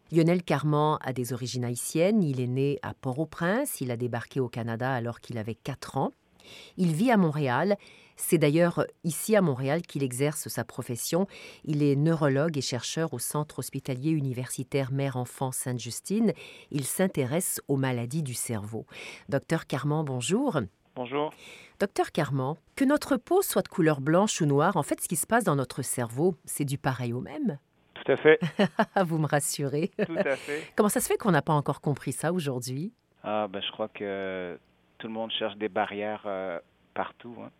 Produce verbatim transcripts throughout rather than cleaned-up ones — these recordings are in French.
Lionel Carman a des origines haïtiennes, il est né à Port-au-Prince, il a débarqué au Canada alors qu'il avait quatre ans. Il vit à Montréal, c'est d'ailleurs ici à Montréal qu'il exerce sa profession. Il est neurologue et chercheur au Centre hospitalier universitaire Mère-Enfant Sainte-Justine. Il s'intéresse aux maladies du cerveau. Docteur Carman, bonjour. Bonjour. Docteur Carman, que notre peau soit de couleur blanche ou noire, en fait, ce qui se passe dans notre cerveau, c'est du pareil au même. Tout à fait. Vous me rassurez. Tout à fait. Comment ça se fait qu'on n'a pas encore compris ça aujourd'hui? Ah, ben, je crois que tout le monde cherche des barrières euh, partout, hein.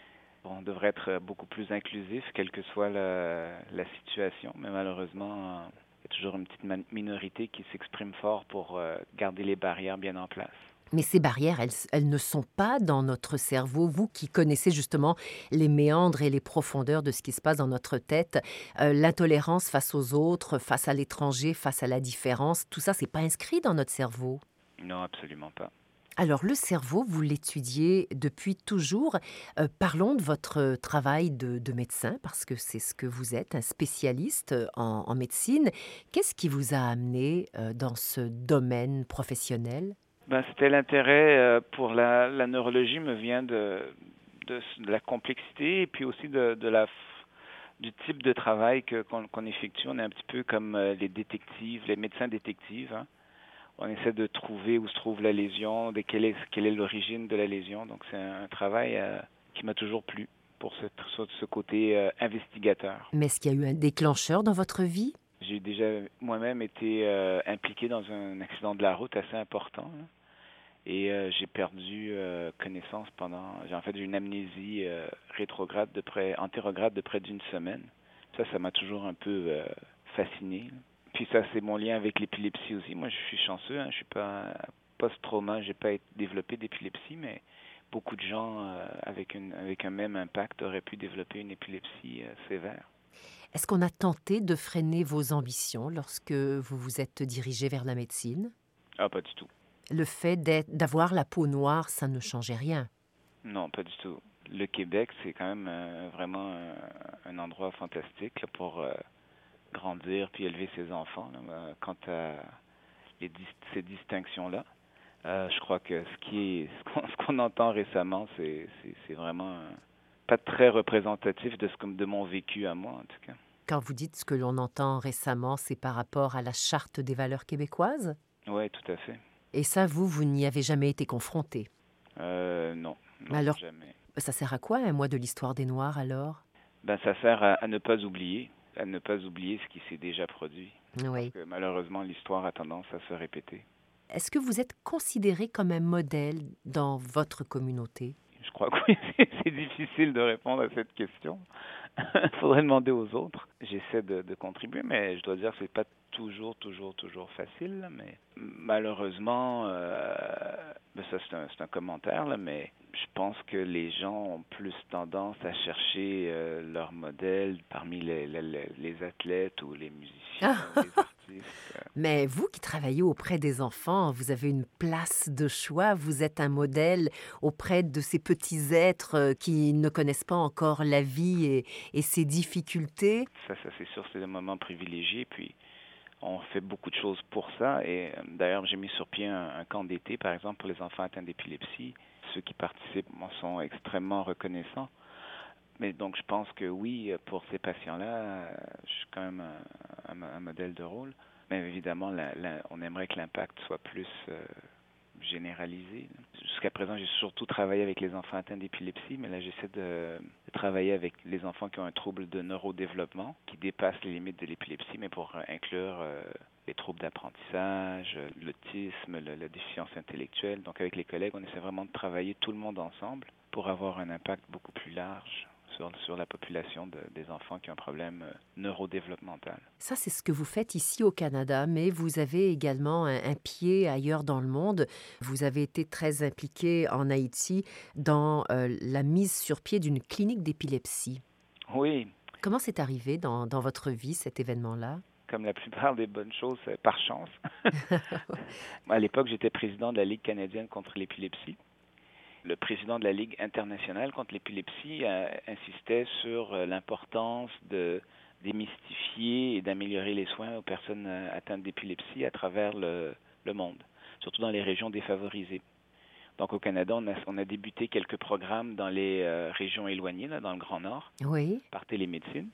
On devrait être beaucoup plus inclusif, quelle que soit la, la situation, mais malheureusement, euh, il y a toujours une petite man- minorité qui s'exprime fort pour euh, garder les barrières bien en place. Mais ces barrières, elles, elles ne sont pas dans notre cerveau. Vous qui connaissez justement les méandres et les profondeurs de ce qui se passe dans notre tête, euh, l'intolérance face aux autres, face à l'étranger, face à la différence, tout ça, c'est pas inscrit dans notre cerveau. Non, absolument pas. Alors, le cerveau, vous l'étudiez depuis toujours. Euh, parlons de votre travail de, de médecin, parce que c'est ce que vous êtes, un spécialiste euh, en, en médecine. Qu'est-ce qui vous a amené euh, dans ce domaine professionnel? Ben, c'était l'intérêt euh, pour la, la neurologie me vient de, de, de la complexité et puis aussi de, de la f- du type de travail que, qu'on, qu'on effectue. On est un petit peu comme euh, les détectives, les médecins détectives, hein. On essaie de trouver où se trouve la lésion, de quelle est, quelle est l'origine de la lésion. Donc c'est un, un travail euh, qui m'a toujours plu pour ce, ce, ce côté euh, investigateur. Mais est-ce qu'il y a eu un déclencheur dans votre vie? J'ai déjà moi-même été euh, impliqué dans un accident de la route assez important, hein. Et euh, j'ai perdu euh, connaissance pendant, j'ai en fait j'ai une amnésie euh, rétrograde de près, antérograde de près d'une semaine. Ça, ça m'a toujours un peu euh, fasciné. Puis ça, c'est mon lien avec l'épilepsie aussi. Moi, je suis chanceux, hein, je suis pas post-trauma, j'ai pas été- développé d'épilepsie, mais beaucoup de gens euh, avec une avec un même impact auraient pu développer une épilepsie euh, sévère. Est-ce qu'on a tenté de freiner vos ambitions lorsque vous vous êtes dirigé vers la médecine? Ah, pas du tout. Le fait d'être- d'avoir la peau noire, ça ne changeait rien. Non, pas du tout. Le Québec, c'est quand même euh, vraiment euh, un endroit fantastique là, pour euh, grandir puis élever ses enfants, là. Euh, Quant à les dis- ces distinctions-là, euh, je crois que ce qui est ce qu'on, ce qu'on entend récemment, c'est, c'est, c'est vraiment euh, pas très représentatif de ce que, de mon vécu à moi en tout cas. Quand vous dites ce que l'on entend récemment, c'est par rapport à la Charte des valeurs québécoises? Oui, tout à fait. Et ça, vous, vous n'y avez jamais été confronté. Euh, non, non, Alors, jamais. ça sert à quoi un mois de l'histoire des Noirs alors? Ben, ça sert à, à ne pas oublier, à ne pas oublier ce qui s'est déjà produit, parce Oui. que malheureusement l'histoire a tendance à se répéter. Est-ce que vous êtes considéré comme un modèle dans votre communauté? Je crois que oui, c'est c'est difficile de répondre à cette question. Il faudrait demander aux autres. J'essaie de, de contribuer, mais je dois dire que c'est pas toujours, toujours, toujours facile, là, mais malheureusement, euh, ben ça c'est un, c'est un commentaire, là, mais je pense que les gens ont plus tendance à chercher euh, leur modèle parmi les, les, les les athlètes ou les musiciens ou les artistes. Mais vous qui travaillez auprès des enfants, vous avez une place de choix, vous êtes un modèle auprès de ces petits êtres euh, qui ne connaissent pas encore la vie et, et ses difficultés. Ça, ça c'est sûr, c'est un moment privilégié, puis on fait beaucoup de choses pour ça. Et euh, d'ailleurs, j'ai mis sur pied un, un camp d'été, par exemple, pour les enfants atteints d'épilepsie. Ceux qui participent m'en sont extrêmement reconnaissants. Mais donc, je pense que oui, pour ces patients-là, euh, je suis quand même un, un, un modèle de rôle. Mais évidemment, la, la, on aimerait que l'impact soit plus euh, généralisé. Jusqu'à présent, j'ai surtout travaillé avec les enfants atteints d'épilepsie, mais là, j'essaie de, de travailler avec les enfants qui ont un trouble de neurodéveloppement qui dépasse les limites de l'épilepsie, mais pour euh, inclure euh, les troubles d'apprentissage, euh, l'autisme, le- la déficience intellectuelle. Donc, avec les collègues, on essaie vraiment de travailler tout le monde ensemble pour avoir un impact beaucoup plus large sur, sur la population de, des enfants qui ont un problème euh, neurodéveloppemental. Ça, c'est ce que vous faites ici au Canada, mais vous avez également un, un pied ailleurs dans le monde. Vous avez été très impliqué en Haïti dans euh, la mise sur pied d'une clinique d'épilepsie. Oui, Comment c'est arrivé dans, dans votre vie, cet événement-là? comme la plupart des bonnes choses, c'est par chance. À l'époque, j'étais président de la Ligue canadienne contre l'épilepsie. Le président de la Ligue internationale contre l'épilepsie euh, insistait sur euh, l'importance de démystifier et d'améliorer les soins aux personnes euh, atteintes d'épilepsie à travers le, le monde, surtout dans les régions défavorisées. Donc au Canada, on a, on a débuté quelques programmes dans les euh, régions éloignées, là, dans le Grand Nord, Oui. par télémédecine.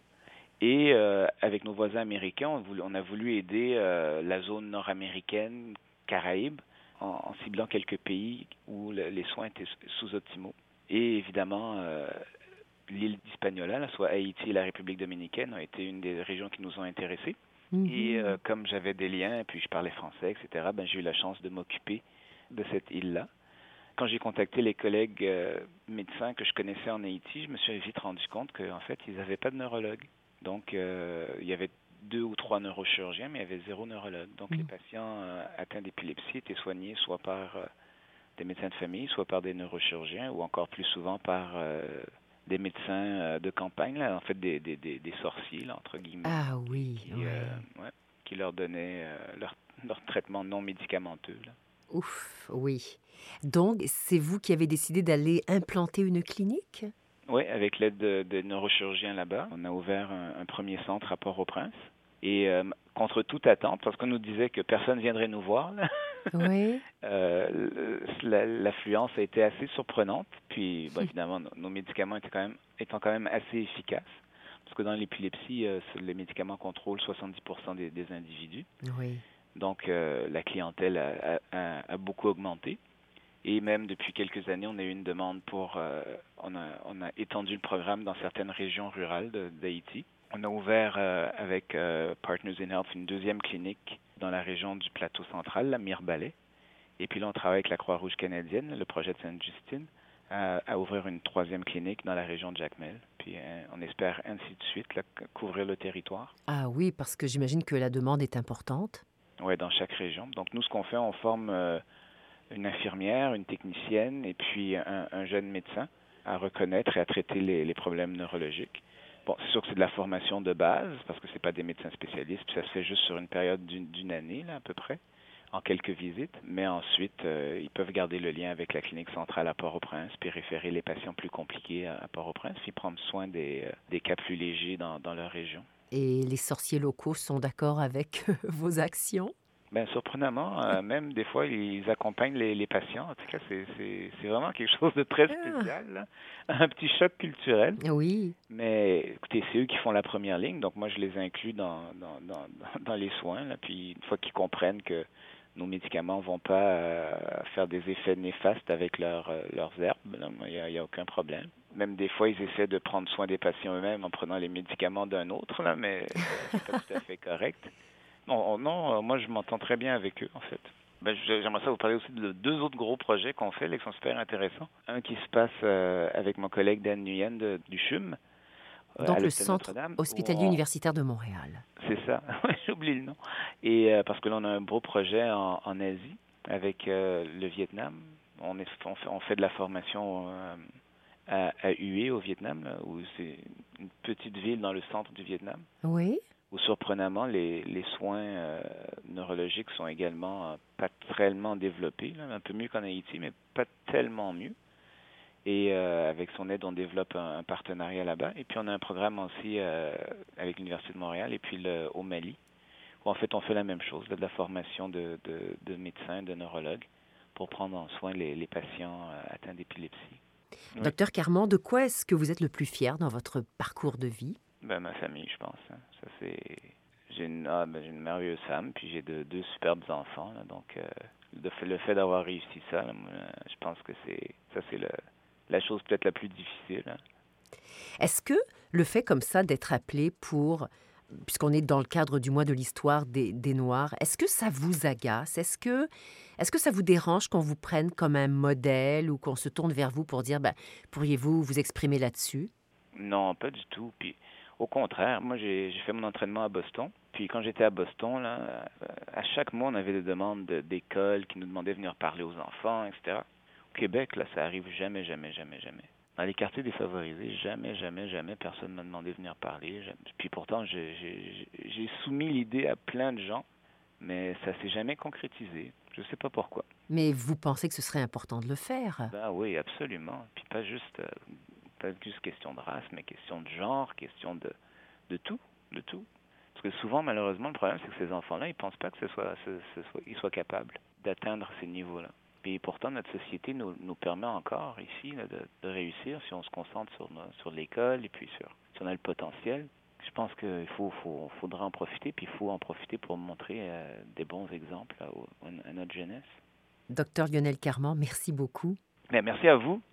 Et euh, avec nos voisins américains, on, voulu, on a voulu aider euh, la zone nord-américaine, Caraïbes, en, en ciblant quelques pays où le, les soins étaient sous-optimaux. Et évidemment, euh, l'île d'Hispaniola, là, soit Haïti et la République dominicaine, ont été une des régions qui nous ont intéressés. Mm-hmm. Et euh, comme j'avais des liens, et puis je parlais français, et cetera, ben, j'ai eu la chance de m'occuper de cette île-là. Quand j'ai contacté les collègues euh, médecins que je connaissais en Haïti, je me suis vite rendu compte qu'en fait, ils n'avaient pas de neurologue. Donc, euh, il y avait deux ou trois neurochirurgiens, mais il y avait zéro neurologue. Donc, mmh. les patients euh, atteints d'épilepsie étaient soignés soit par euh, des médecins de famille, soit par des neurochirurgiens, ou encore plus souvent par euh, des médecins euh, de campagne, là, en fait, des, des, des, des sorciers, là, entre guillemets. Ah oui, qui, ouais. Euh, ouais, qui leur donnaient euh, leur, leur traitement non médicamenteux, là. Ouf, oui. Donc, c'est vous qui avez décidé d'aller implanter une clinique? Oui, avec l'aide de, de neurochirurgiens là-bas. On a ouvert un, un premier centre à Port-au-Prince. Et euh, contre toute attente, parce qu'on nous disait que personne ne viendrait nous voir, là, oui. euh, l'affluence a été assez surprenante. Puis, bon, évidemment, nos, nos médicaments étaient quand même, étant quand même assez efficaces. Parce que dans l'épilepsie, euh, les médicaments contrôlent soixante-dix pour cent des, des individus. Oui. Donc, euh, la clientèle a, a, a beaucoup augmenté. Et même depuis quelques années, on a eu une demande pour... Euh, on, a, on a étendu le programme dans certaines régions rurales d'Haïti. On a ouvert euh, avec euh, Partners in Health une deuxième clinique dans la région du plateau central, la Mirebalais. Et puis là, on travaille avec la Croix-Rouge canadienne, le projet de Sainte-Justine, à, à ouvrir une troisième clinique dans la région de Jacmel. Puis euh, on espère ainsi de suite là, couvrir le territoire. Ah oui, parce que j'imagine que la demande est importante. Oui, dans chaque région. Donc nous, ce qu'on fait, on forme... Euh, une infirmière, une technicienne et puis un, un jeune médecin à reconnaître et à traiter les, les problèmes neurologiques. Bon, c'est sûr que c'est de la formation de base parce que c'est pas des médecins spécialistes, puis ça se fait juste sur une période d'une, d'une année là, à peu près, en quelques visites. Mais ensuite, euh, ils peuvent garder le lien avec la clinique centrale à Port-au-Prince, puis référer les patients plus compliqués à, à Port-au-Prince, puis prendre soin des, euh, des cas plus légers dans, dans leur région. Et les sorciers locaux sont d'accord avec vos actions? Bien, surprenamment, euh, même des fois, ils accompagnent les, les patients. En tout cas, c'est, c'est, c'est vraiment quelque chose de très spécial, là. Un petit choc culturel. Oui. Mais écoutez, c'est eux qui font la première ligne, donc moi, je les inclus dans, dans, dans, dans les soins. Là. Puis une fois qu'ils comprennent que nos médicaments ne vont pas euh, faire des effets néfastes avec leur, euh, leurs herbes, il n'y a, y a aucun problème. Même des fois, ils essaient de prendre soin des patients eux-mêmes en prenant les médicaments d'un autre, là, mais c'est pas tout à fait correct. Non, non, moi je m'entends très bien avec eux en fait. Ben, j'aimerais ça vous parler aussi de deux autres gros projets qu'on fait, là, qui sont super intéressants. Un qui se passe euh, avec mon collègue Dan Nguyen de, du C H U M. Euh, Donc à le Centre Notre-Dame, hospitalier on... universitaire de Montréal. C'est ça, j'oublie le nom. Et euh, parce que là on a un beau projet en, en Asie avec euh, le Vietnam. On, est, on, fait, on fait de la formation euh, à, à Hue au Vietnam, là, où c'est une petite ville dans le centre du Vietnam. Oui. Où surprenamment, les, les soins euh, neurologiques sont également euh, pas tellement développés, là, un peu mieux qu'en Haïti, mais pas tellement mieux. Et euh, avec son aide, on développe un, un partenariat là-bas. Et puis on a un programme aussi euh, avec l'Université de Montréal et puis le, au Mali, où en fait on fait la même chose, là, de la formation de, de, de médecins, de neurologues, pour prendre en soin les, les patients euh, atteints d'épilepsie. Oui. Docteur Carman, de quoi est-ce que vous êtes le plus fier dans votre parcours de vie? Ben, ma famille, je pense. Hein. Ça, c'est... J'ai une, ah, ben, j'ai une merveilleuse femme, puis j'ai de, deux superbes enfants. Là, donc, euh, le, fait, le fait d'avoir réussi ça, là, moi, je pense que c'est ça, c'est le, la chose peut-être la plus difficile. Hein. Est-ce que le fait comme ça d'être appelé pour, puisqu'on est dans le cadre du mois de l'histoire des, des Noirs, est-ce que ça vous agace? Est-ce que, est-ce que ça vous dérange qu'on vous prenne comme un modèle ou qu'on se tourne vers vous pour dire, ben, pourriez-vous vous exprimer là-dessus? Non, pas du tout. Puis, au contraire, moi, j'ai, j'ai fait mon entraînement à Boston. Puis, quand j'étais à Boston, là, à chaque mois, on avait des demandes de, d'écoles qui nous demandaient de venir parler aux enfants, et cetera. Au Québec, là, ça arrive jamais, jamais, jamais, jamais. Dans les quartiers défavorisés, jamais, jamais, jamais personne ne m'a demandé de venir parler. Puis pourtant, j'ai, j'ai, j'ai soumis l'idée à plein de gens, mais ça s'est jamais concrétisé. Je sais pas pourquoi. Mais vous pensez que ce serait important de le faire? Ben oui, absolument. Puis pas juste, euh, pas juste question de race, mais question de genre, question de, de tout. le tout. Parce que souvent, malheureusement, le problème, c'est que ces enfants-là, ils pensent pas que ce soit, ce, ce soit, ils soient capables d'atteindre ces niveaux-là. Et pourtant, notre société nous, nous permet encore ici là, de, de réussir si on se concentre sur, nos- sur l'école et puis sur, si on a le potentiel. Je pense qu'il faut, faut, faudra en profiter, puis il faut en profiter pour montrer euh, des bons exemples à, au- à notre jeunesse. Docteur Lionel Carman, merci beaucoup. Mais merci à vous.